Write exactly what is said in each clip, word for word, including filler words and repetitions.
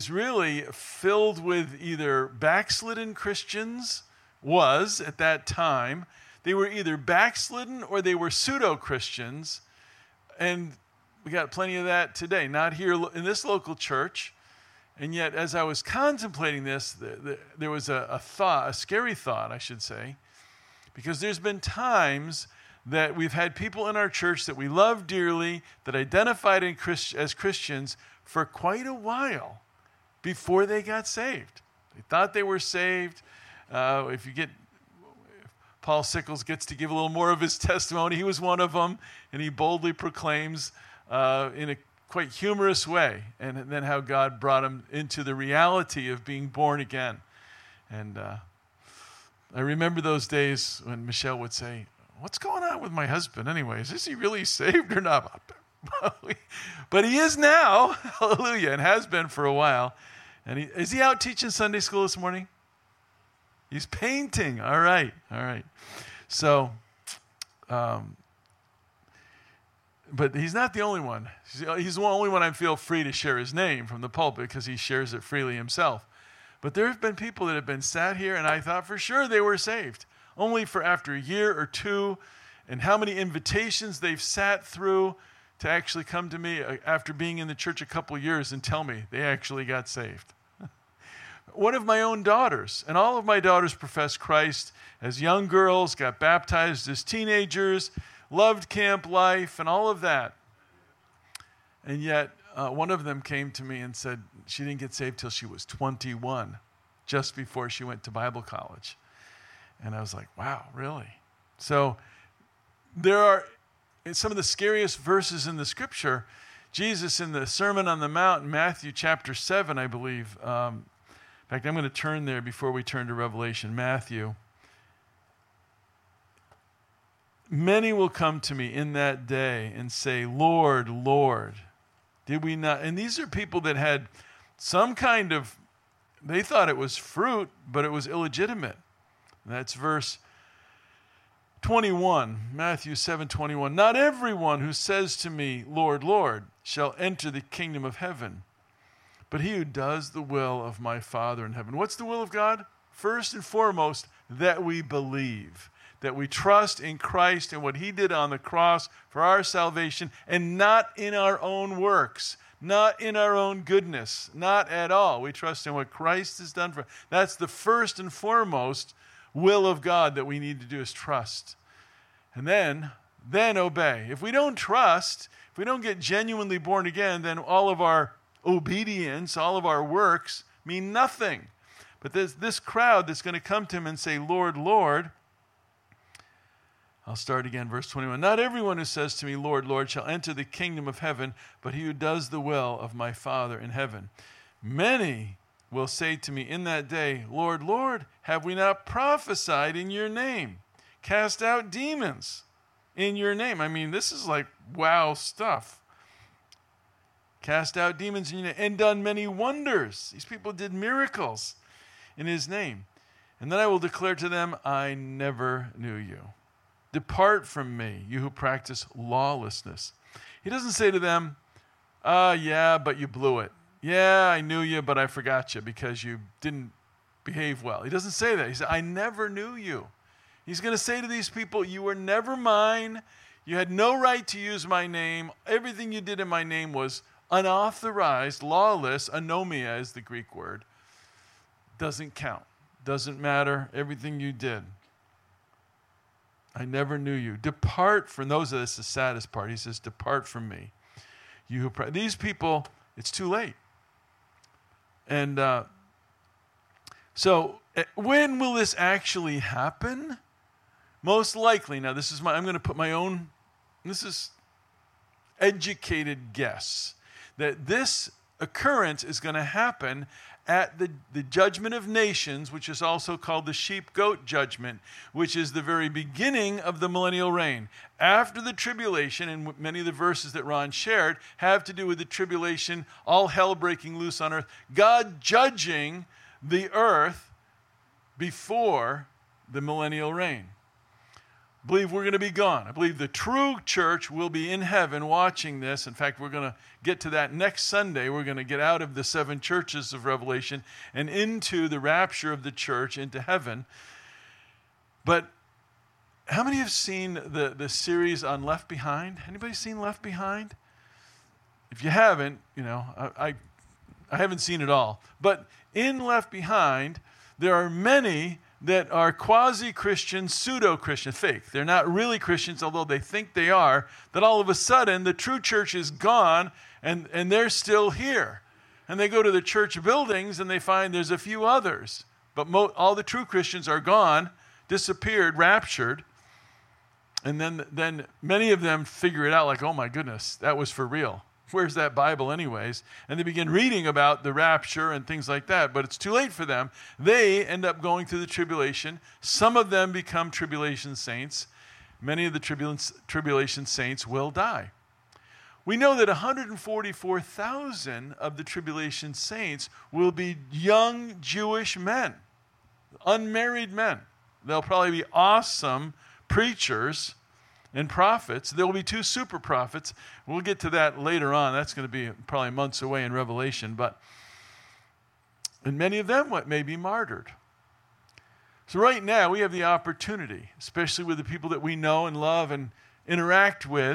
really filled with either backslidden Christians, was at that time. They were either backslidden or they were pseudo-Christians. And we got plenty of that today, not here in this local church. And yet, as I was contemplating this, the, the, there was a, a thought, a scary thought, I should say, because there's been times that we've had people in our church that we love dearly, that identified in Christ, as Christians for quite a while before they got saved. They thought they were saved. Uh, if you get, if Paul Sickles gets to give a little more of his testimony. He was one of them, and he boldly proclaims uh, in a quite humorous way, and then how God brought him into the reality of being born again. And uh, I remember those days when Michelle would say, "What's going on with my husband anyways? Is he really saved or not?" But he is now, hallelujah, and has been for a while. And he, is he out teaching Sunday school this morning? He's painting. All right, all right. So, um, but he's not the only one. He's the only one I feel free to share his name from the pulpit because he shares it freely himself. But there have been people that have been sat here, and I thought for sure they were saved, only for after a year or two, and how many invitations they've sat through to actually come to me after being in the church a couple years and tell me they actually got saved. One of my own daughters, and all of my daughters professed Christ as young girls, got baptized as teenagers, loved camp life and all of that. And yet, uh, one of them came to me and said she didn't get saved till she was twenty-one, just before she went to Bible college. And I was like, wow, really? So there are in some of the scariest verses in the Scripture. Jesus in the Sermon on the Mount in Matthew chapter seven, I believe. Um, in fact, I'm going to turn there before we turn to Revelation. Matthew. Many will come to me in that day and say, "Lord, Lord, did we not?" And these are people that had some kind of, they thought it was fruit, but it was illegitimate. And that's verse twenty-one, Matthew seven twenty-one. "Not everyone who says to me, 'Lord, Lord,' shall enter the kingdom of heaven, but he who does the will of my Father in heaven." What's the will of God? First and foremost, that we believe, that we trust in Christ and what he did on the cross for our salvation, and not in our own works, not in our own goodness, not at all. We trust in what Christ has done for us. That's the first and foremost will of God that we need to do, is trust. And then, then obey. If we don't trust, if we don't get genuinely born again, then all of our obedience, all of our works mean nothing. But there's this crowd that's going to come to him and say, "Lord, Lord." I'll start again, verse twenty-one. "Not everyone who says to me, 'Lord, Lord,' shall enter the kingdom of heaven, but he who does the will of my Father in heaven. Many will say to me in that day, 'Lord, Lord, have we not prophesied in your name, cast out demons in your name?'" I mean, this is like wow stuff. "Cast out demons in your name, and done many wonders." These people did miracles in his name. "And then I will declare to them, 'I never knew you. Depart from me, you who practice lawlessness.'" He doesn't say to them, "Ah, uh, yeah, but you blew it. Yeah, I knew you, but I forgot you because you didn't behave well." He doesn't say that. He said, "I never knew you." He's going to say to these people, "You were never mine. You had no right to use my name. Everything you did in my name was unauthorized, lawless. Anomia is the Greek word. Doesn't count. Doesn't matter. Everything you did. I never knew you. Depart from," those. That's the saddest part. He says, "Depart from me, you who pra-" These people, it's too late. And uh, so, when will this actually happen? Most likely. Now, this is my. I'm going to put my own. This is educated guess that this occurrence is going to happen at the, the judgment of nations, which is also called the sheep-goat judgment, which is the very beginning of the millennial reign. After the tribulation, and many of the verses that Ron shared have to do with the tribulation, all hell breaking loose on earth, God judging the earth before the millennial reign. I believe we're going to be gone. I believe the true church will be in heaven watching this. In fact, we're going to get to that next Sunday. We're going to get out of the seven churches of Revelation and into the rapture of the church into heaven. But how many have seen the, the series on Left Behind? Anybody seen Left Behind? If you haven't, you know, I, I, I haven't seen it all. But in Left Behind, there are many that are quasi-Christian, pseudo-Christian, fake. They're not really Christians, although they think they are, that all of a sudden the true church is gone and, and they're still here. And they go to the church buildings and they find there's a few others. But mo- all the true Christians are gone, disappeared, raptured. And then, then many of them figure it out like, oh my goodness, that was for real. Where's that Bible anyways? And they begin reading about the rapture and things like that, but it's too late for them. They end up going through the tribulation. Some of them become tribulation saints. Many of the tribul- tribulation saints will die. We know that one hundred forty-four thousand of the tribulation saints will be young Jewish men, unmarried men. They'll probably be awesome preachers and prophets. There will be two super prophets. We'll get to that later on. That's going to be probably months away in Revelation. But and many of them what may be martyred. So right now we have the opportunity, especially with the people that we know and love and interact with,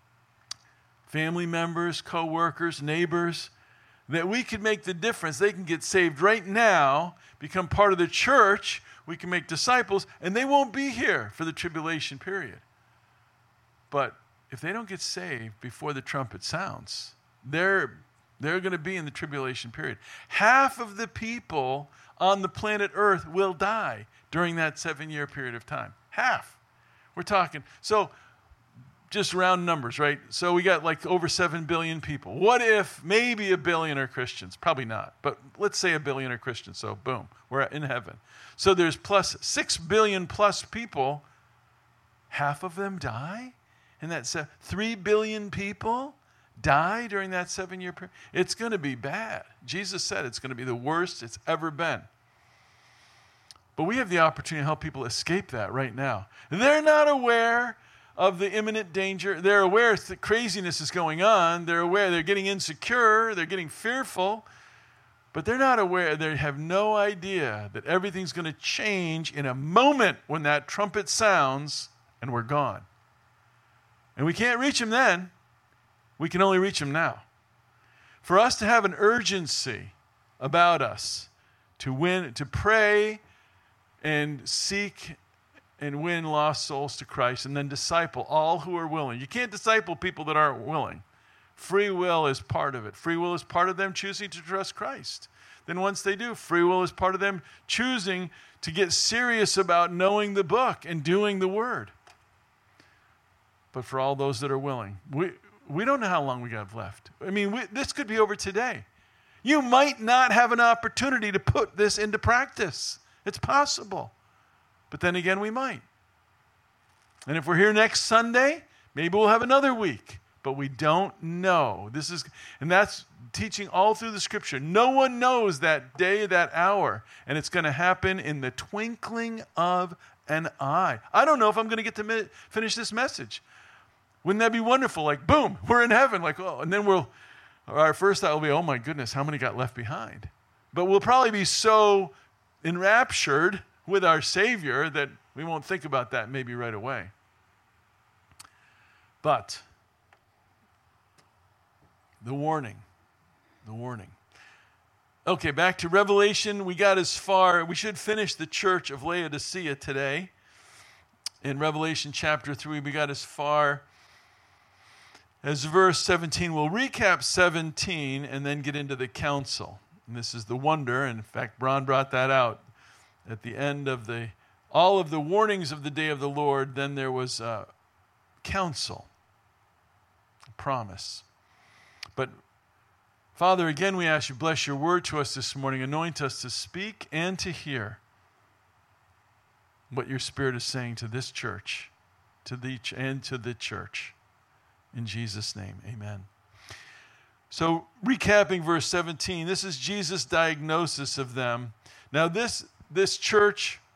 family members, co-workers, neighbors, that we can make the difference. They can get saved right now, become part of the church. We can make disciples, and they won't be here for the tribulation period. But if they don't get saved before the trumpet sounds, they're, they're going to be in the tribulation period. Half of the people on the planet Earth will die during that seven-year period of time. Half. We're talking. So just round numbers, right? So we got like over seven billion people. What if maybe a billion are Christians? Probably not. But let's say a billion are Christians. So boom, we're in heaven. So there's plus six billion plus people. Half of them die? And that's uh, three billion people die during that seven-year period. It's going to be bad. Jesus said it's going to be the worst it's ever been. But we have the opportunity to help people escape that right now. They're not aware of the imminent danger. They're aware that craziness is going on. They're aware they're getting insecure. They're getting fearful. But they're not aware. They have no idea that everything's going to change in a moment when that trumpet sounds and we're gone. And we can't reach them then. We can only reach them now. For us to have an urgency about us, to win, to pray and seek and win lost souls to Christ, and then disciple all who are willing. You can't disciple people that aren't willing. Free will is part of it. Free will is part of them choosing to trust Christ. Then once they do, free will is part of them choosing to get serious about knowing the book and doing the word. But for all those that are willing, we, we don't know how long we have left. I mean, we, this could be over today. You might not have an opportunity to put this into practice. It's possible. But then again, we might. And if we're here next Sunday, maybe we'll have another week. But we don't know. This is, and that's teaching all through the Scripture. No one knows that day, that hour. And it's going to happen in the twinkling of an eye. I don't know if I'm going to get to mi- finish this message. Wouldn't that be wonderful? Like, boom, we're in heaven. Like, oh, and then we'll, our first thought will be, oh my goodness, how many got left behind? But we'll probably be so enraptured with our Savior that we won't think about that maybe right away. But the warning, the warning. Okay, back to Revelation. We got as far, we should finish the church of Laodicea today. In Revelation chapter three, we got as far as verse seventeen. We'll recap seventeen and then get into the council. And this is the wonder, and in fact, Bron brought that out at the end of the, all of the warnings of the day of the Lord. Then there was a counsel, a promise. But Father, again, we ask you, bless your word to us this morning. Anoint us to speak and to hear what your Spirit is saying to this church, to the and to the church. In Jesus' name, amen. So, recapping verse seventeen, this is Jesus' diagnosis of them. Now, this, this church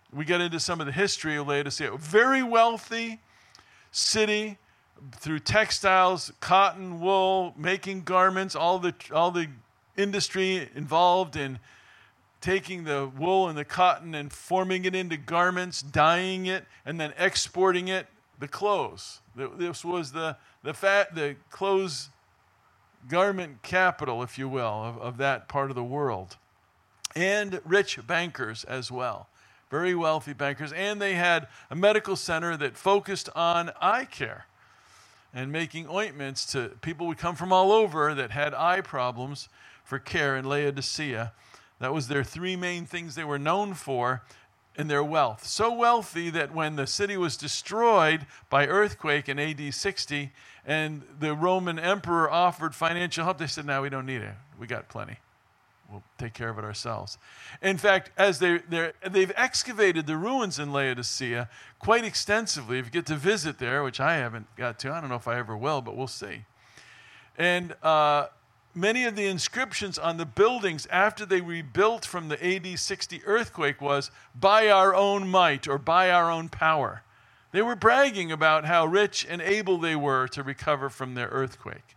we get into some of the history of Laodicea. Very wealthy city through textiles, cotton, wool, making garments, all the all the industry involved in taking the wool and the cotton and forming it into garments, dyeing it, and then exporting it, the clothes. This was the the fat the clothes garment capital, if you will, of, of that part of the world. And rich bankers as well. Very wealthy bankers. And they had a medical center that focused on eye care and making ointments to people would come from all over that had eye problems for care in Laodicea. That was their three main things they were known for in their wealth. So wealthy that when the city was destroyed by earthquake in A D sixty and the Roman emperor offered financial help, they said, no, we don't need it. We got plenty. We'll take care of it ourselves. In fact, as they, they've excavated the ruins in Laodicea quite extensively. If you get to visit there, which I haven't got to, I don't know if I ever will, but we'll see. And uh, many of the inscriptions on the buildings after they rebuilt from the A D sixty earthquake was, by our own might or by our own power. They were bragging about how rich and able they were to recover from their earthquake.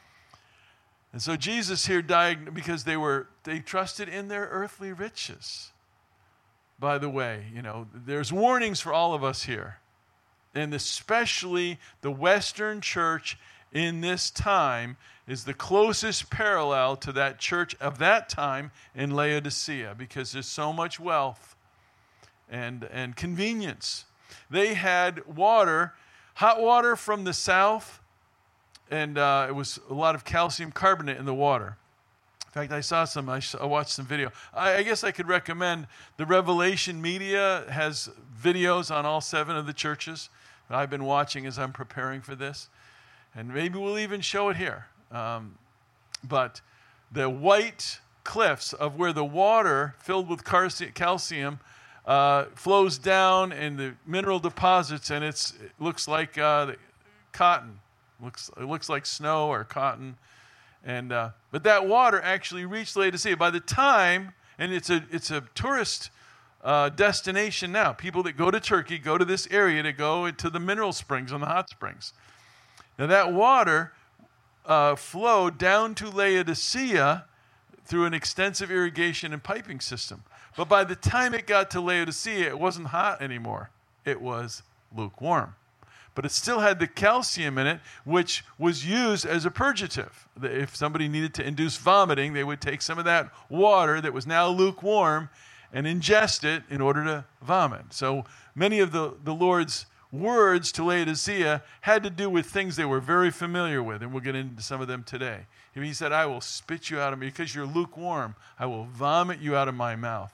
And so Jesus here died because they were they trusted in their earthly riches. By the way, you know, there's warnings for all of us here. And especially the Western church in this time is the closest parallel to that church of that time in Laodicea, because there's so much wealth and, and convenience. They had water, hot water from the south, and uh, it was a lot of calcium carbonate in the water. In fact, I saw some, I, I watched some video. I, I guess I could recommend, the Revelation Media has videos on all seven of the churches that I've been watching as I'm preparing for this. And maybe we'll even show it here. Um, but the white cliffs of where the water filled with calcium uh, flows down in the mineral deposits, and it's, it looks like uh, cotton. Looks, it looks like snow or cotton. And uh, but that water actually reached Laodicea. By the time, and it's a it's a tourist uh, destination now. People that go to Turkey go to this area to go to the mineral springs and the hot springs. Now that water uh, flowed down to Laodicea through an extensive irrigation and piping system. But by the time it got to Laodicea, it wasn't hot anymore. It was lukewarm. But it still had the calcium in it, which was used as a purgative. If somebody needed to induce vomiting, they would take some of that water that was now lukewarm and ingest it in order to vomit. So many of the, the Lord's words to Laodicea had to do with things they were very familiar with, and we'll get into some of them today. He said, I will spit you out of me because you're lukewarm. I will vomit you out of my mouth.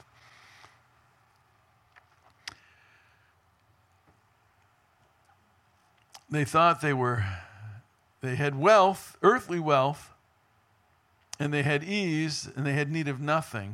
They thought they were, they had wealth, earthly wealth, and they had ease, and they had need of nothing.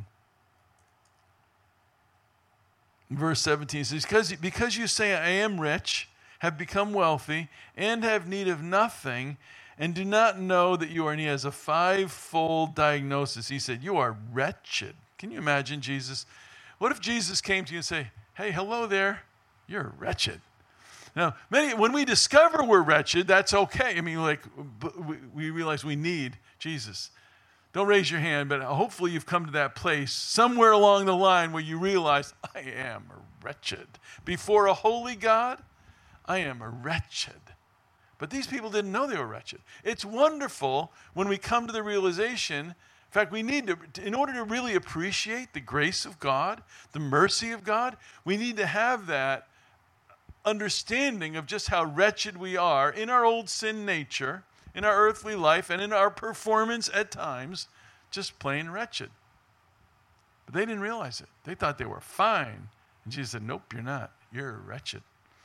Verse seventeen says, because, because you say, I am rich, have become wealthy, and have need of nothing, and do not know that you are in need. He has a five-fold diagnosis. He said, you are wretched. Can you imagine Jesus? What if Jesus came to you and say, hey, hello there, you're wretched. Now, many, when we discover we're wretched, that's okay. I mean, like, we realize we need Jesus. Don't raise your hand, but hopefully you've come to that place somewhere along the line where you realize, I am wretched. Before a holy God, I am wretched. But these people didn't know they were wretched. It's wonderful when we come to the realization, in fact, we need to, in order to really appreciate the grace of God, the mercy of God, we need to have that understanding of just how wretched we are in our old sin nature, in our earthly life, and in our performance at times, just plain wretched. But they didn't realize it. They thought they were fine. And Jesus said, nope, you're not. You're wretched.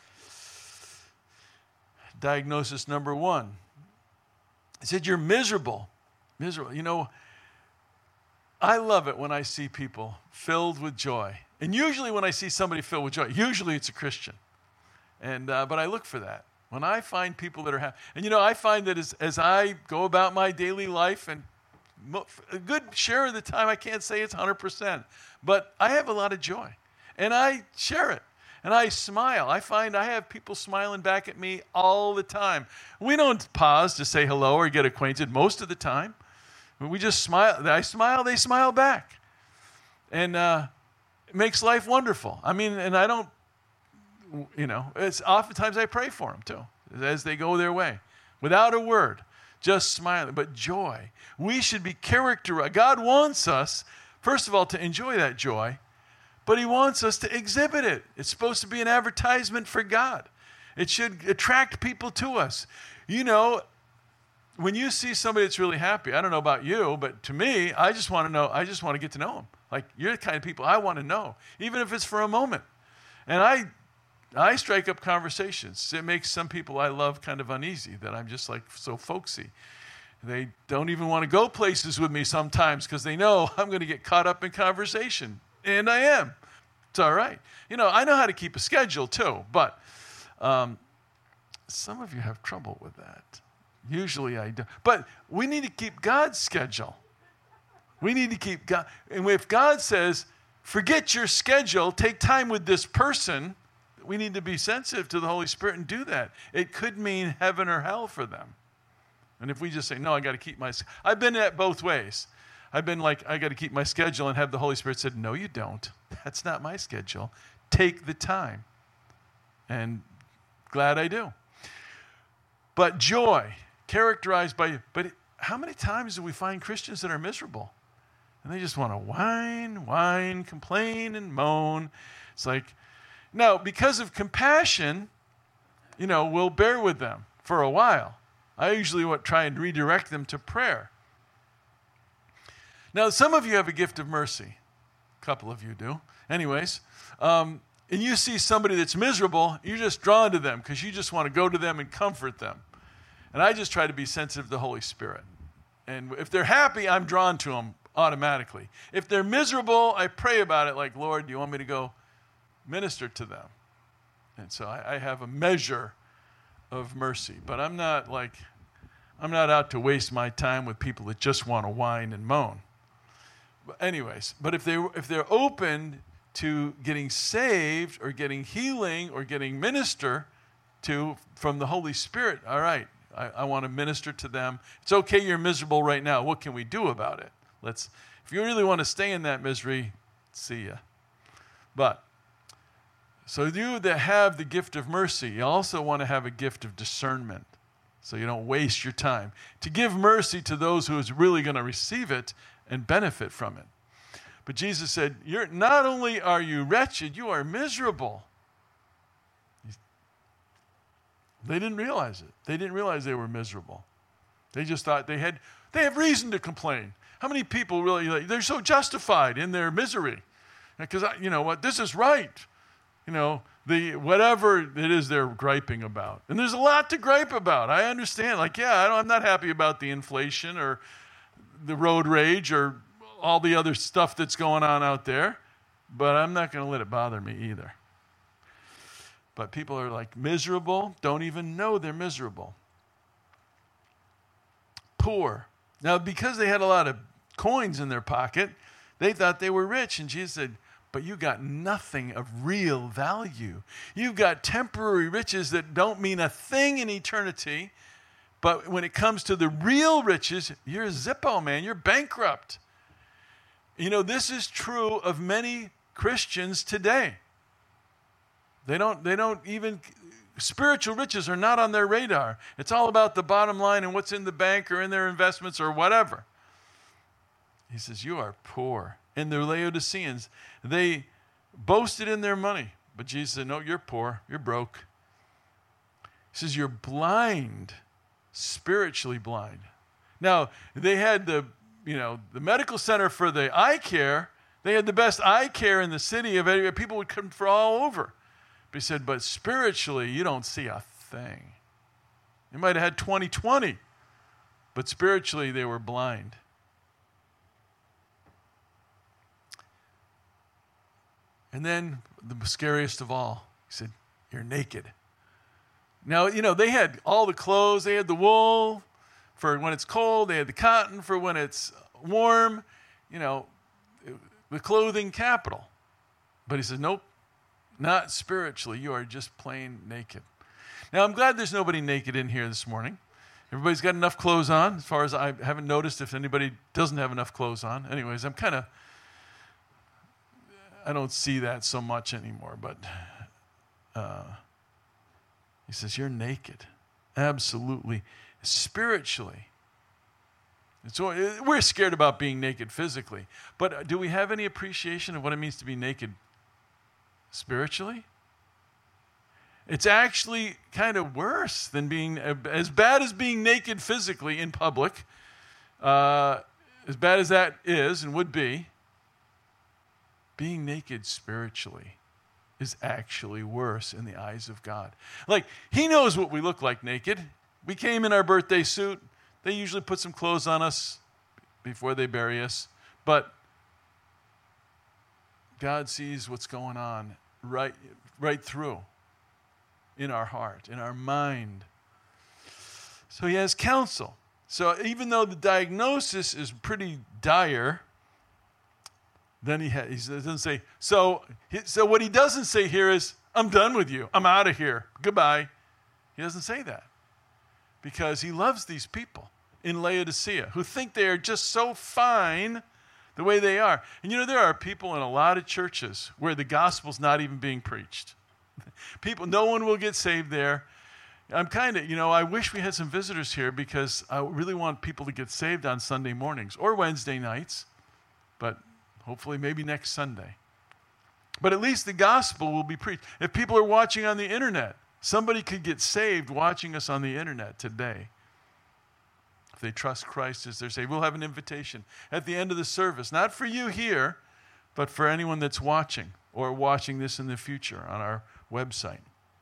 Diagnosis number one. He said, you're miserable. Miserable. You know, I love it when I see people filled with joy. And usually when I see somebody filled with joy, usually it's a Christian. And uh, but I look for that. When I find people that are happy. And you know, I find that as, as I go about my daily life, and mo- a good share of the time, I can't say it's one hundred percent, but I have a lot of joy. and I share it. And I smile. I find I have people smiling back at me all the time. We don't pause to say hello or get acquainted most of the time. We just smile. I smile, they smile back. And uh, it makes life wonderful. I mean, and I don't, you know, it's oftentimes I pray for them too, as they go their way. Without a word, just smiling. But joy. We should be characterized. God wants us, first of all, to enjoy that joy, but he wants us to exhibit it. It's supposed to be an advertisement for God. It should attract people to us. You know, when you see somebody that's really happy, I don't know about you, but to me, I just want to know, I just want to get to know them. Like, you're the kind of people I want to know, even if it's for a moment. And I I strike up conversations. It makes some people I love kind of uneasy, that I'm just like so folksy. They don't even want to go places with me sometimes because they know I'm going to get caught up in conversation. And I am. It's all right. You know, I know how to keep a schedule too, but um, some of you have trouble with that. Usually I do. But we need to keep God's schedule. We need to keep God. And if God says, forget your schedule, take time with this person, we need to be sensitive to the Holy Spirit and do that. It could mean heaven or hell for them. And if we just say, no, I got to keep my, I've been at both ways. I've been like, I got to keep my schedule, and have the Holy Spirit said, no, you don't. That's not my schedule. Take the time. And glad I do. But joy, characterized by, but how many times do we find Christians that are miserable? And they just want to whine, whine, complain, and moan. It's like, no, because of compassion, you know, we'll bear with them for a while. I usually would try and redirect them to prayer. Now, some of you have a gift of mercy. A couple of you do. Anyways, um, and you see somebody that's miserable, you're just drawn to them because you just want to go to them and comfort them. And I just try to be sensitive to the Holy Spirit. And if they're happy, I'm drawn to them automatically. If they're miserable, I pray about it like, Lord, do you want me to go minister to them? And so I, I have a measure of mercy. But I'm not like, I'm not out to waste my time with people that just want to whine and moan. But anyways, but if they if they're open to getting saved or getting healing or getting minister to from the Holy Spirit, all right, I, I want to minister to them. It's okay, you're miserable right now. What can we do about it? Let's. If you really want to stay in that misery, see ya. But so you that have the gift of mercy, you also want to have a gift of discernment, so you don't waste your time. To give mercy to those who is really going to receive it and benefit from it. But Jesus said, "You're not only are you wretched, you are miserable." They didn't realize it. They didn't realize they were miserable. They just thought they had they have reason to complain. How many people really, like, they're so justified in their misery? Because, you know what, this is right. You know, the whatever it is they're griping about. And there's a lot to gripe about. I understand. Like, yeah, I don't, I'm not happy about the inflation or the road rage or all the other stuff that's going on out there. But I'm not going to let it bother me either. But people are like miserable, don't even know they're miserable. Poor. Now, because they had a lot of coins in their pocket, they thought they were rich. And Jesus said, but you got nothing of real value. You've got temporary riches that don't mean a thing in eternity. But when it comes to the real riches, you're a Zippo, man. You're bankrupt. You know, this is true of many Christians today. They don't, they don't even, spiritual riches are not on their radar. It's all about the bottom line and what's in the bank or in their investments or whatever. He says, you are poor. And the Laodiceans, they boasted in their money. But Jesus said, no, you're poor. You're broke. He says, you're blind, spiritually blind. Now, they had the, you know, the medical center for the eye care. They had the best eye care in the city. Of any, people would come from all over. But he said, but spiritually, you don't see a thing. They might have had twenty twenty, but spiritually, they were blind. And then, the scariest of all, he said, you're naked. Now, you know, they had all the clothes. They had the wool for when it's cold. They had the cotton for when it's warm. You know, the clothing capital. But he says, nope, not spiritually. You are just plain naked. Now, I'm glad there's nobody naked in here this morning. Everybody's got enough clothes on, as far as I haven't noticed if anybody doesn't have enough clothes on. Anyways, I'm kind of, I don't see that so much anymore, but uh, he says, you're naked. Absolutely. Spiritually. So we're scared about being naked physically, but do we have any appreciation of what it means to be naked spiritually? It's actually kind of worse than being, as bad as being naked physically in public, uh, as bad as that is and would be, being naked spiritually is actually worse in the eyes of God. Like, he knows what we look like naked. We came in our birthday suit. They usually put some clothes on us before they bury us, but God sees what's going on right, right through. In our heart, in our mind. So he has counsel. So even though the diagnosis is pretty dire, then he, ha- he doesn't say, so, he, so what he doesn't say here is, I'm done with you. I'm out of here. Goodbye. He doesn't say that because he loves these people in Laodicea who think they are just so fine the way they are. And you know, there are people in a lot of churches where the gospel's not even being preached. People, no one will get saved there. I'm kind of, you know, I wish we had some visitors here because I really want people to get saved on Sunday mornings or Wednesday nights, but hopefully maybe next Sunday. But at least the gospel will be preached. If people are watching on the internet, somebody could get saved watching us on the internet today. If they trust Christ as their Savior, we'll have an invitation at the end of the service, not for you here, but for anyone that's watching or watching this in the future on our website.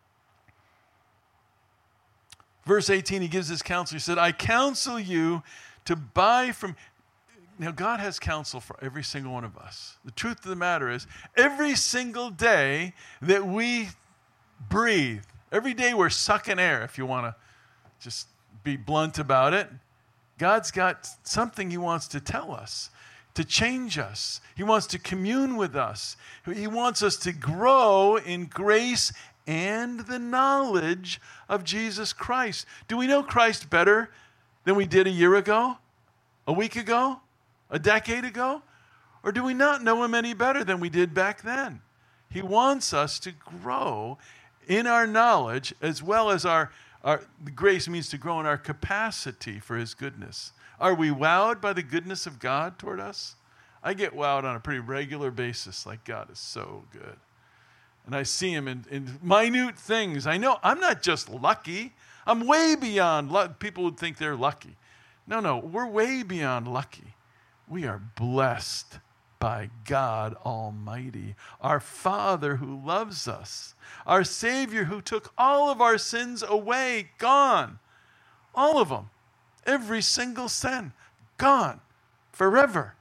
Verse eighteen, he gives his counsel. He said, I counsel you to buy from... Now, God has counsel for every single one of us. The truth of the matter is, every single day that we breathe, every day we're sucking air, if you want to just be blunt about it, God's got something he wants to tell us, to change us. He wants to commune with us. He wants us to grow in grace and the knowledge of Jesus Christ. Do we know Christ better than we did a year ago, a week ago, a decade ago? Or do we not know him any better than we did back then? He wants us to grow in our knowledge as well as our, our the grace means to grow in our capacity for his goodness. Are we wowed by the goodness of God toward us? I get wowed on a pretty regular basis, like God is so good. And I see him in, in minute things. I know I'm not just lucky. I'm way beyond luck. People would think they're lucky. No, no, we're way beyond lucky. We are blessed by God Almighty, our Father who loves us, our Savior who took all of our sins away, gone, all of them. Every single sin, gone, forever.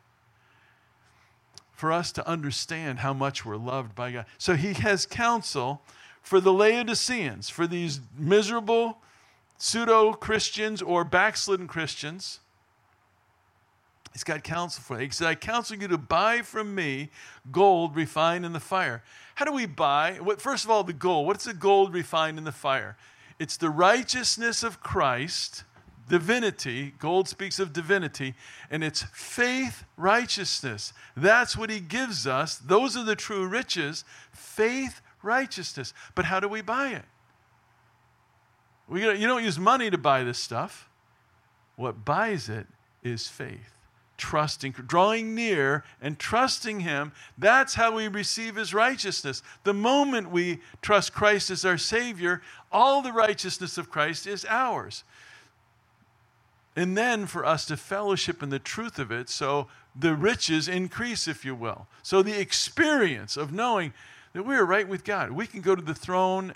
For us to understand how much we're loved by God. So he has counsel for the Laodiceans, for these miserable pseudo-Christians or backslidden Christians. He's got counsel for them. He said, I counsel you to buy from me gold refined in the fire. How do we buy? First of all, the gold. What's the gold refined in the fire? It's the righteousness of Christ. Divinity, gold speaks of divinity, and it's faith, righteousness. That's what he gives us. Those are the true riches, faith, righteousness. But how do we buy it? We, you don't use money to buy this stuff. What buys it is faith, trusting, drawing near and trusting him. That's how we receive his righteousness. The moment we trust Christ as our Savior, all the righteousness of Christ is ours. And then for us to fellowship in the truth of it, so the riches increase, if you will. So the experience of knowing that we are right with God. We can go to the throne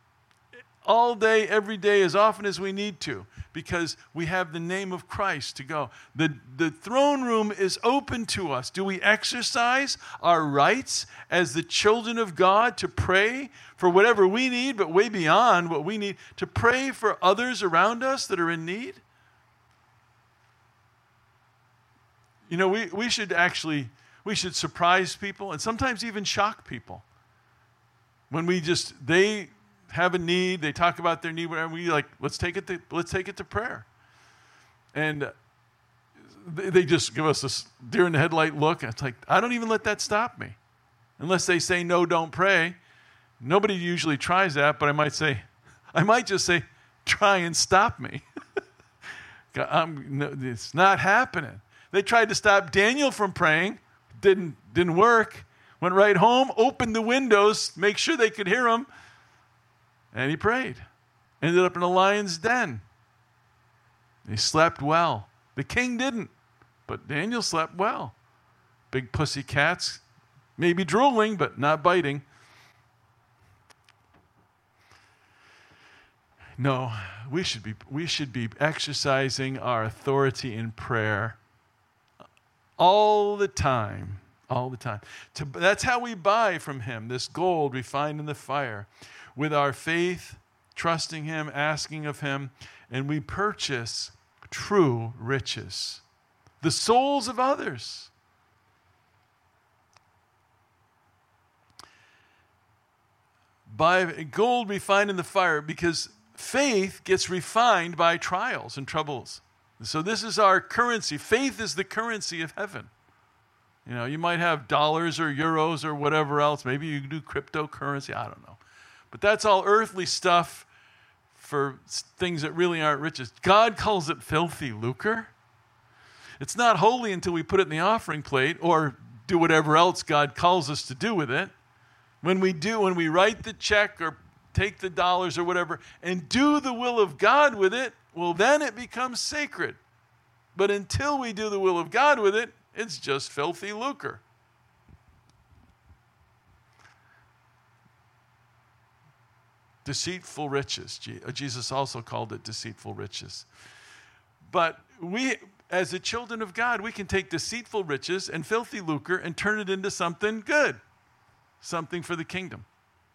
all day, every day, as often as we need to, because we have the name of Christ to go. The, the throne room is open to us. Do we exercise our rights as the children of God to pray for whatever we need, but way beyond what we need, to pray for others around us that are in need? You know, we, we should actually, We should surprise people and sometimes even shock people. When we just, they have a need, they talk about their need, whatever, we like, let's take it to, let's take it to prayer. And they, they just give us this deer in the headlight look. And it's like, I don't even let that stop me. Unless they say, no, don't pray. Nobody usually tries that, but I might say, I might just say, try and stop me. I'm, no, it's not happening. They tried to stop Daniel from praying. Didn't, didn't work. Went right home, opened the windows, make sure they could hear him, and he prayed. Ended up in a lion's den. He slept well. The king didn't, but Daniel slept well. Big pussy cats, maybe drooling, but not biting. No, we should be, we should be exercising our authority in prayer all the time. All the time. To, that's how we buy from him this gold refined in the fire. With our faith, trusting him, asking of him, and we purchase true riches. The souls of others. By gold refined in the fire, because faith gets refined by trials and troubles. So this is our currency. Faith is the currency of heaven. You know, you might have dollars or euros or whatever else. Maybe you do cryptocurrency. I don't know. But that's all earthly stuff for things that really aren't riches. God calls it filthy lucre. It's not holy until we put it in the offering plate or do whatever else God calls us to do with it. When we do, when we write the check or take the dollars or whatever and do the will of God with it, well, then it becomes sacred. But until we do the will of God with it, it's just filthy lucre. Deceitful riches. Jesus also called it deceitful riches. But we, as the children of God, we can take deceitful riches and filthy lucre and turn it into something good, something for the kingdom.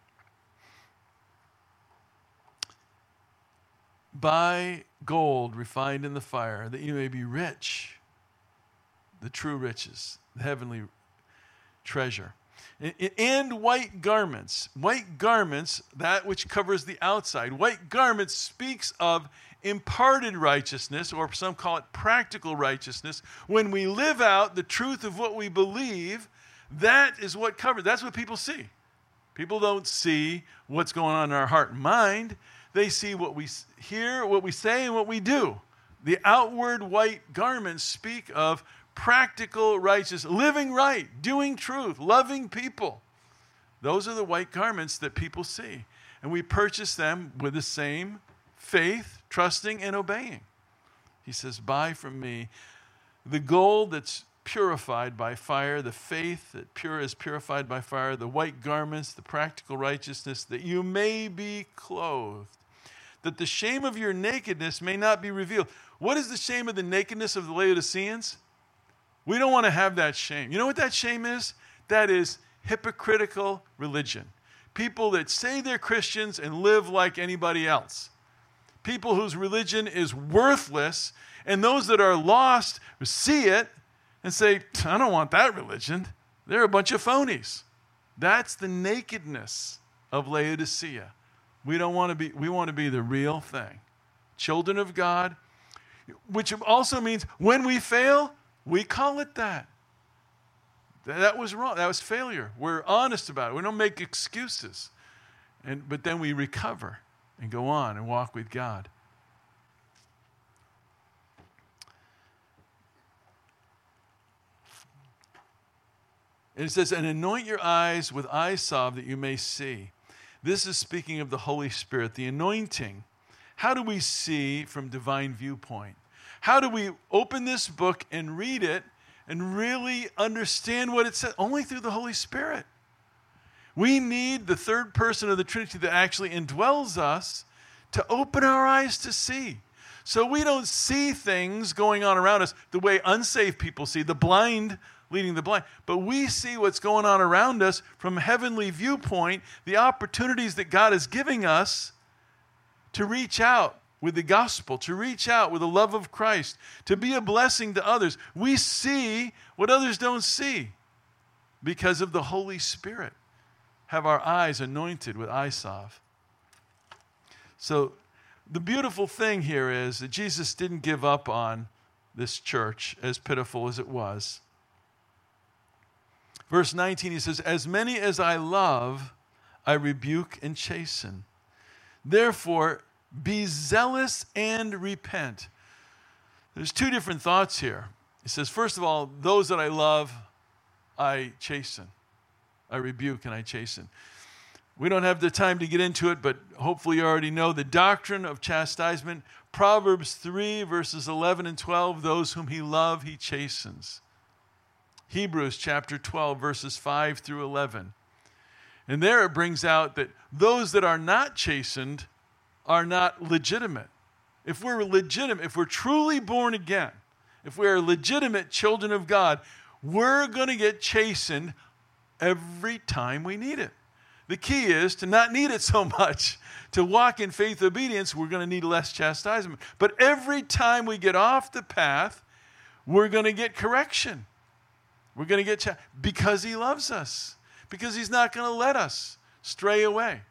Buy gold refined in the fire, that you may be rich. The true riches, the heavenly treasure. And white garments. White garments, that which covers the outside. White garments speaks of imparted righteousness, or some call it practical righteousness. When we live out the truth of what we believe, that is what covers. That's what people see. People don't see what's going on in our heart and mind. They see what we hear, what we say, and what we do. The outward white garments speak of practical righteousness, living right, doing truth, loving people. Those are the white garments that people see. And we purchase them with the same faith, trusting, and obeying. He says, buy from me the gold that's purified by fire, the faith that pure is purified by fire, the white garments, the practical righteousness, that you may be clothed, that the shame of your nakedness may not be revealed. What is the shame of the nakedness of the Laodiceans? We don't want to have that shame. You know what that shame is? That is hypocritical religion. People that say they're Christians and live like anybody else. People whose religion is worthless, and those that are lost see it and say, I don't want that religion. They're a bunch of phonies. That's the nakedness of Laodicea. We don't want to be, we want to be the real thing. Children of God, which also means when we fail, we call it that. That was wrong. That was failure. We're honest about it. We don't make excuses. And, but then we recover and go on and walk with God. And it says, and anoint your eyes with eye salve that you may see. This is speaking of the Holy Spirit, the anointing. How do we see from divine viewpoint? How do we open this book and read it and really understand what it says? Only through the Holy Spirit. We need the third person of the Trinity that actually indwells us to open our eyes to see. So we don't see things going on around us the way unsaved people see, the blind leading the blind. But we see what's going on around us from a heavenly viewpoint, the opportunities that God is giving us to reach out with the gospel, to reach out with the love of Christ, to be a blessing to others. We see what others don't see. because of the Holy Spirit. Have our eyes anointed with eye salve. So the beautiful thing here is that Jesus didn't give up on this church, as pitiful as it was. Verse nineteen, he says, as many as I love, I rebuke and chasten. Therefore, be zealous and repent. There's two different thoughts here. He says, first of all, those that I love, I chasten. I rebuke and I chasten. We don't have the time to get into it, but hopefully you already know the doctrine of chastisement. Proverbs three, verses eleven and twelve, those whom he loves, he chastens. Hebrews chapter twelve, verses five through eleven. And there it brings out that those that are not chastened are not legitimate. If we're legitimate, if we're truly born again, if we are legitimate children of God, we're going to get chastened every time we need it. The key is to not need it so much. To walk in faith obedience, we're going to need less chastisement. But every time we get off the path, we're going to get correction. We're going to get ch- because he loves us. Because he's not going to let us stray away.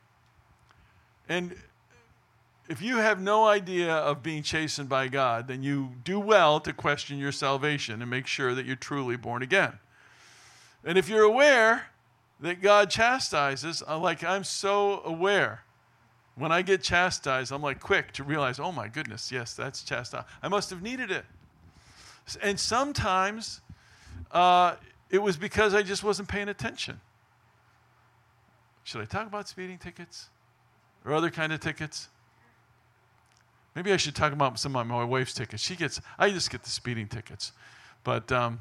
And if you have no idea of being chastened by God, then you do well to question your salvation and make sure that you're truly born again. And if you're aware that God chastises, like I'm so aware. When I get chastised, I'm like quick to realize, oh my goodness, yes, that's chastised. I must have needed it. And sometimes uh, it was because I just wasn't paying attention. Should I talk about speeding tickets or other kind of tickets? Maybe I should talk about some of my wife's tickets. She gets, I just get the speeding tickets. But um,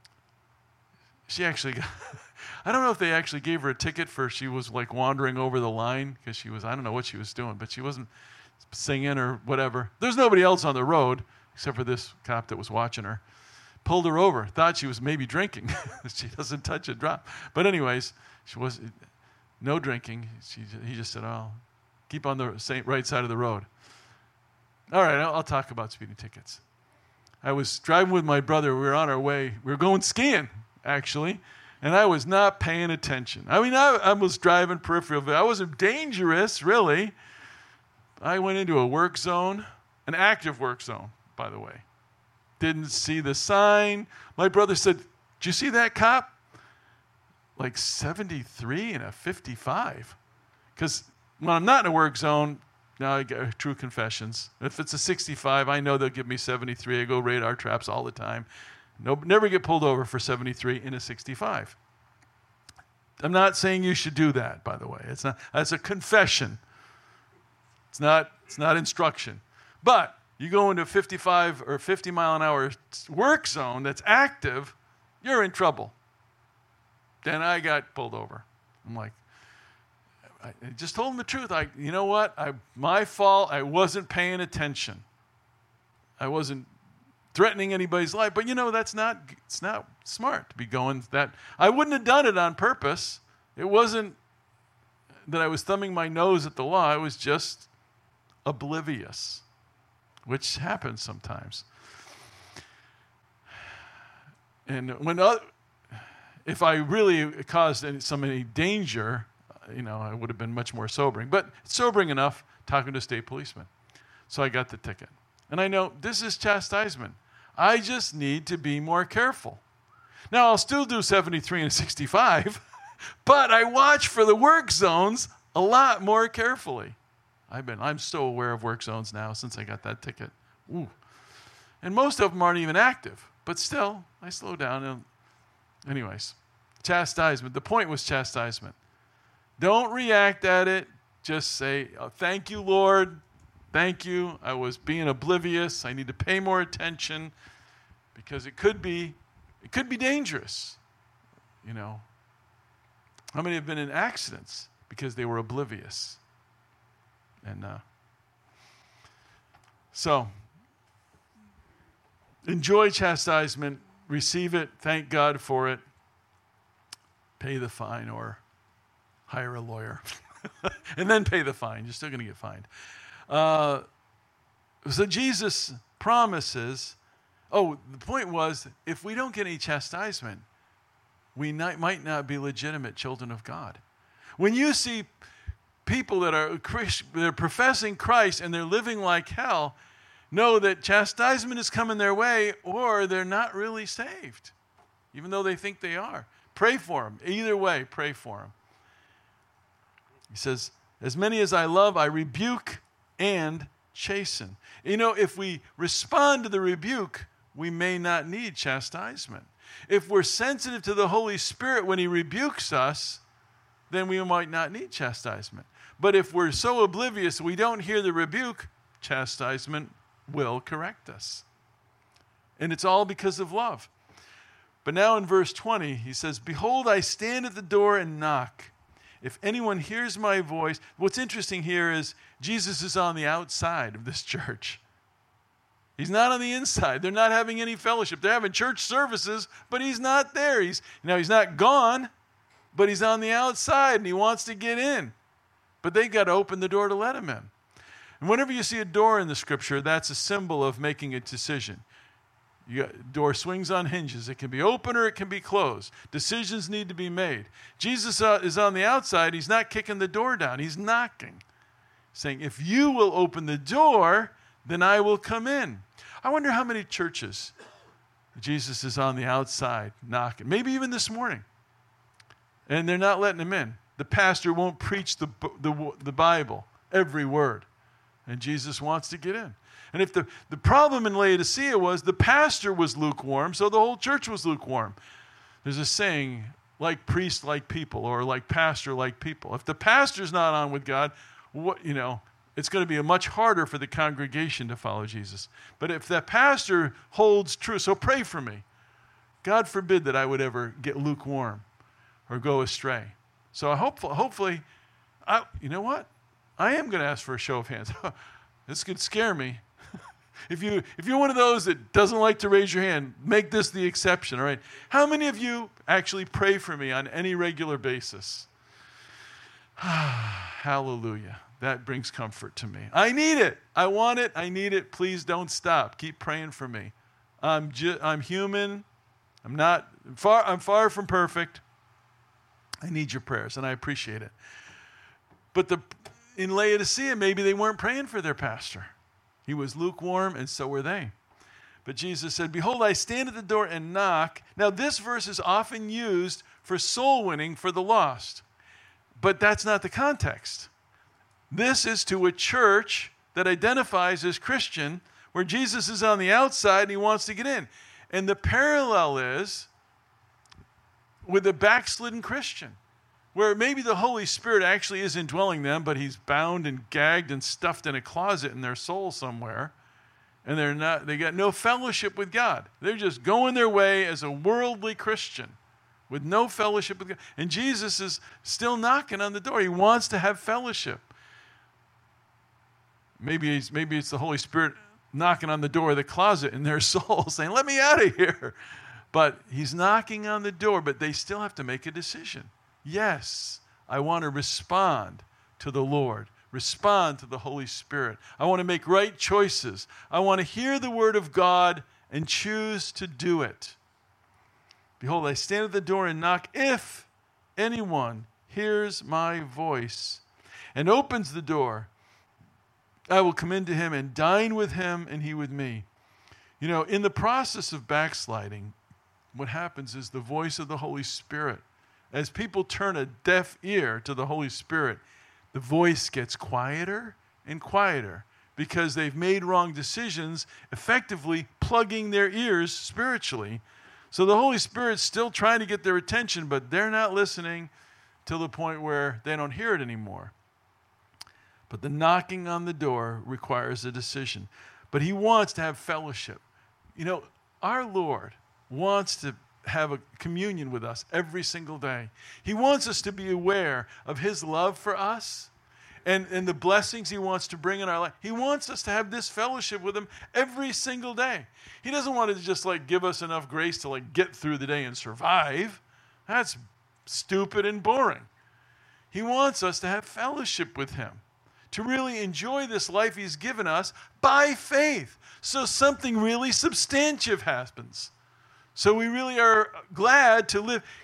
she actually got, I don't know if they actually gave her a ticket for she was like wandering over the line because she was, I don't know what she was doing, but she wasn't singing or whatever. There's nobody else on the road except for this cop that was watching her. Pulled her over, thought she was maybe drinking. She doesn't touch a drop. But anyways, she was no drinking. She, he just said, oh, keep on the same, right side of the road. All right, I'll, I'll talk about speeding tickets. I was driving with my brother. We were on our way. We were going skiing, actually, and I was not paying attention. I mean, I, I was driving peripheral. I wasn't dangerous, really. I went into a work zone, an active work zone, by the way. Didn't see the sign. My brother said, did you see that cop? Like seventy-three and a fifty-five. Because when I'm not in a work zone, now I get true confessions. If it's a sixty-five, I know they'll give me seventy-three. I go radar traps all the time. No, never get pulled over for seventy-three in a sixty-five. I'm not saying you should do that, by the way. It's not. That's a confession. It's not. It's not instruction. But you go into a fifty-five or fifty mile an hour work zone that's active, you're in trouble. Then I got pulled over. I'm like, I just told him the truth. I, you know what? I, my fault. I wasn't paying attention. I wasn't threatening anybody's life. But you know, that's not. It's not smart to be going that. I wouldn't have done it on purpose. It wasn't that I was thumbing my nose at the law. I was just oblivious, which happens sometimes. And when uh, if I really caused any, some any danger, you know, I would have been much more sobering. But it's sobering enough talking to a state policeman. So I got the ticket. And I know this is chastisement. I just need to be more careful. Now, I'll still do seventy-three and sixty-five, but I watch for the work zones a lot more carefully. I've been, I'm so aware of work zones now since I got that ticket. Ooh. And most of them aren't even active. But still, I slow down. And anyways, chastisement. The point was chastisement. Don't react at it. Just say, oh, thank you, Lord. Thank you. I was being oblivious. I need to pay more attention because it could be, it could be dangerous. You know, how many have been in accidents because they were oblivious? And uh, so, enjoy chastisement. Receive it. Thank God for it. Pay the fine or hire a lawyer. And then pay the fine. You're still going to get fined. Uh, so Jesus promises, oh, the point was, if we don't get any chastisement, we not, might not be legitimate children of God. When you see people that are, they're professing Christ and they're living like hell, know that chastisement is coming their way, or they're not really saved, even though they think they are. Pray for them. Either way, pray for them. He says, as many as I love, I rebuke and chasten. You know, if we respond to the rebuke, we may not need chastisement. If we're sensitive to the Holy Spirit when he rebukes us, then we might not need chastisement. But if we're so oblivious we don't hear the rebuke, chastisement will correct us. And it's all because of love. But now in verse twenty, he says, behold, I stand at the door and knock. If anyone hears my voice, what's interesting here is Jesus is on the outside of this church. He's not on the inside. They're not having any fellowship. They're having church services, but he's not there. He's, you know, he's not gone, but he's on the outside and he wants to get in. But they've got to open the door to let him in. And whenever you see a door in the scripture, that's a symbol of making a decision. You got, door swings on hinges. It can be open or it can be closed. Decisions need to be made. Jesus uh, is on the outside. He's not kicking the door down. He's knocking, saying, if you will open the door, then I will come in. I wonder how many churches Jesus is on the outside knocking. Maybe even this morning. And they're not letting him in. The pastor won't preach the, the, the Bible, every word. And Jesus wants to get in. And if the, the problem in Laodicea was the pastor was lukewarm, so the whole church was lukewarm. There's a saying, like priest, like people, or like pastor, like people. If the pastor's not on with God, what, you know, it's going to be a much harder for the congregation to follow Jesus. But if that pastor holds true, so pray for me. God forbid that I would ever get lukewarm or go astray. So I hope, hopefully, I, you know what? I am going to ask for a show of hands. This could scare me. If, you, if you're one of those that doesn't like to raise your hand, make this the exception, all right? How many of you actually pray for me on any regular basis? Hallelujah. That brings comfort to me. I need it. I want it. I need it. Please don't stop. Keep praying for me. I'm, ju- I'm human. I'm not far. I'm far from perfect. I need your prayers, and I appreciate it. But the, in Laodicea, maybe they weren't praying for their pastor. He was lukewarm, and so were they. But Jesus said, behold, I stand at the door and knock. Now, this verse is often used for soul winning for the lost. But that's not the context. This is to a church that identifies as Christian, where Jesus is on the outside and he wants to get in. And the parallel is with a backslidden Christian, where maybe the Holy Spirit actually is indwelling them, but he's bound and gagged and stuffed in a closet in their soul somewhere. And they're not, they got no fellowship with God. They're just going their way as a worldly Christian with no fellowship with God. And Jesus is still knocking on the door. He wants to have fellowship. Maybe, he's, maybe it's the Holy Spirit knocking on the door of the closet in their soul saying, let me out of here. But he's knocking on the door, but they still have to make a decision. Yes, I want to respond to the Lord, respond to the Holy Spirit. I want to make right choices. I want to hear the word of God and choose to do it. Behold, I stand at the door and knock. If anyone hears my voice and opens the door, I will come into him and dine with him and he with me. You know, in the process of backsliding, what happens is the voice of the Holy Spirit, as people turn a deaf ear to the Holy Spirit, the voice gets quieter and quieter because they've made wrong decisions, effectively plugging their ears spiritually. So the Holy Spirit's still trying to get their attention, but they're not listening to the point where they don't hear it anymore. But the knocking on the door requires a decision. But he wants to have fellowship. You know, our Lord wants to have a communion with us every single day. He wants us to be aware of his love for us and, and the blessings he wants to bring in our life. He wants us to have this fellowship with him every single day. He doesn't want to just like give us enough grace to like get through the day and survive. That's stupid and boring. He wants us to have fellowship with him, to really enjoy this life he's given us by faith. So something really substantive happens. So we really are glad to live.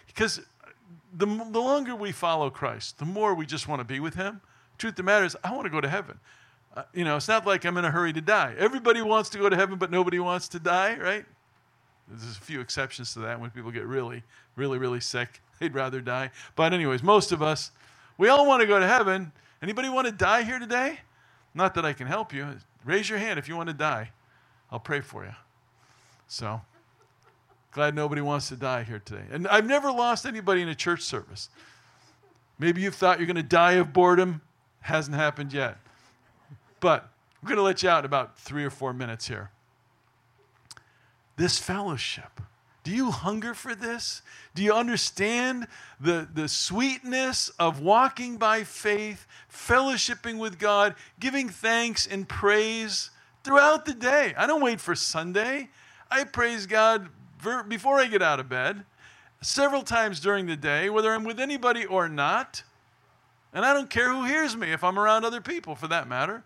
Because the, the longer we follow Christ, the more we just want to be with him. Truth of the matter is, I want to go to heaven. Uh, you know, it's not like I'm in a hurry to die. Everybody wants to go to heaven, but nobody wants to die, right? There's a few exceptions to that when people get really, really, really sick. They'd rather die. But anyways, most of us, we all want to go to heaven. Anybody want to die here today? Not that I can help you. Raise your hand if you want to die. I'll pray for you. So, glad nobody wants to die here today. And I've never lost anybody in a church service. Maybe you thought you're going to die of boredom. Hasn't happened yet. But we're going to let you out in about three or four minutes here. This fellowship. Do you hunger for this? Do you understand the, the sweetness of walking by faith, fellowshipping with God, giving thanks and praise throughout the day? I don't wait for Sunday. I praise God before I get out of bed, several times during the day, whether I'm with anybody or not. And I don't care who hears me if I'm around other people, for that matter.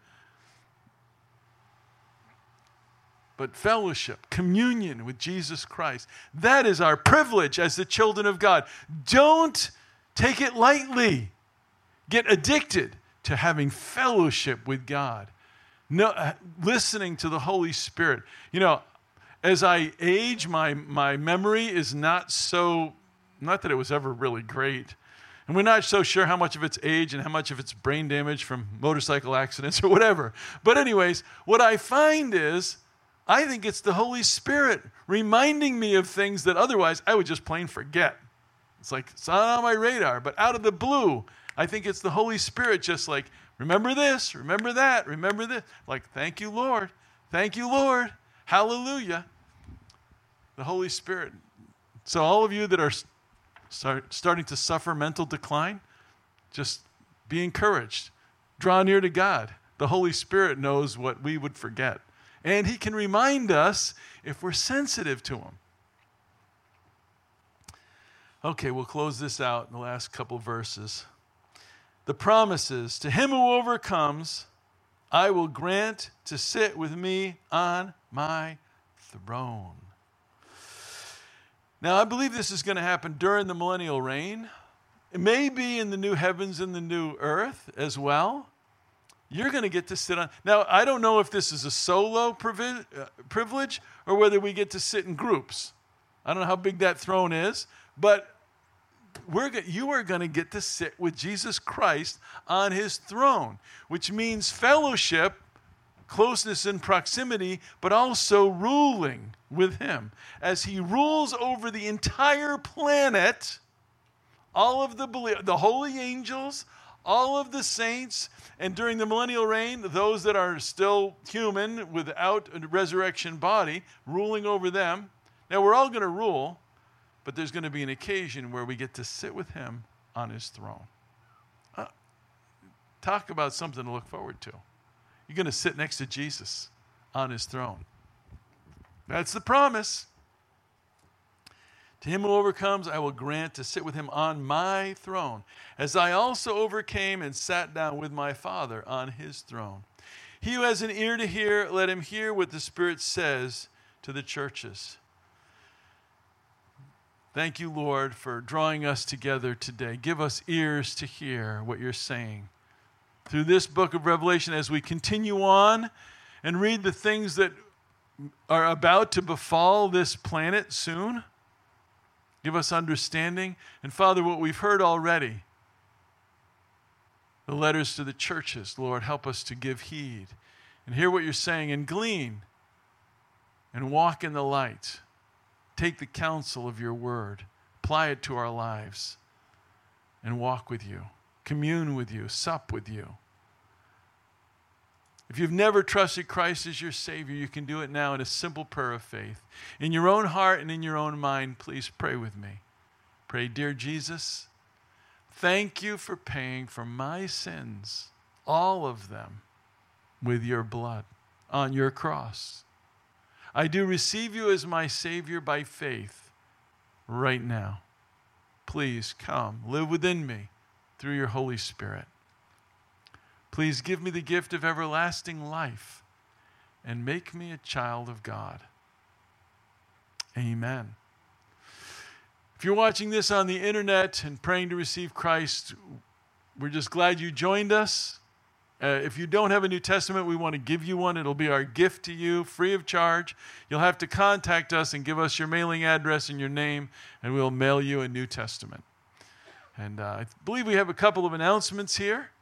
But fellowship, communion with Jesus Christ, that is our privilege as the children of God. Don't take it lightly. Get addicted to having fellowship with God. No, uh, listening to the Holy Spirit. You know, as I age, my, my memory is not so, not that it was ever really great. And we're not so sure how much of it's age and how much of it's brain damage from motorcycle accidents or whatever. But anyways, what I find is, I think it's the Holy Spirit reminding me of things that otherwise I would just plain forget. It's like, it's not on my radar, but out of the blue, I think it's the Holy Spirit just like, remember this, remember that, remember this. Like, thank you, Lord. Thank you, Lord. Hallelujah. The Holy Spirit. So all of you that are start, starting to suffer mental decline, just be encouraged. Draw near to God. The Holy Spirit knows what we would forget. And he can remind us if we're sensitive to him. Okay, we'll close this out in the last couple verses. The promises, to him who overcomes, I will grant to sit with me on my throne. Now, I believe this is going to happen during the millennial reign. It may be in the new heavens and the new earth as well. You're going to get to sit on. Now, I don't know if this is a solo privi- uh, privilege or whether we get to sit in groups. I don't know how big that throne is, but we're go- you are going to get to sit with Jesus Christ on his throne, which means fellowship, closeness and proximity, but also ruling with him. As he rules over the entire planet, all of the the holy angels, all of the saints, and during the millennial reign, those that are still human without a resurrection body, ruling over them. Now, we're all going to rule, but there's going to be an occasion where we get to sit with him on his throne. Uh, talk about something to look forward to. You're going to sit next to Jesus on his throne. That's the promise. To him who overcomes, I will grant to sit with him on my throne, as I also overcame and sat down with my Father on his throne. He who has an ear to hear, let him hear what the Spirit says to the churches. Thank you, Lord, for drawing us together today. Give us ears to hear what you're saying. Through this book of Revelation, as we continue on and read the things that are about to befall this planet soon, give us understanding. And Father, what we've heard already, the letters to the churches, Lord, help us to give heed and hear what you're saying and glean and walk in the light. Take the counsel of your word, apply it to our lives, and walk with you, commune with you, sup with you. If you've never trusted Christ as your Savior, you can do it now in a simple prayer of faith. In your own heart and in your own mind, please pray with me. Pray, dear Jesus, thank you for paying for my sins, all of them, with your blood on your cross. I do receive you as my Savior by faith right now. Please come, live within me through your Holy Spirit. Please give me the gift of everlasting life and make me a child of God. Amen. If you're watching this on the internet and praying to receive Christ, we're just glad you joined us. Uh, if you don't have a New Testament, we want to give you one. It'll be our gift to you, free of charge. You'll have to contact us and give us your mailing address and your name, and we'll mail you a New Testament. And uh, I believe we have a couple of announcements here.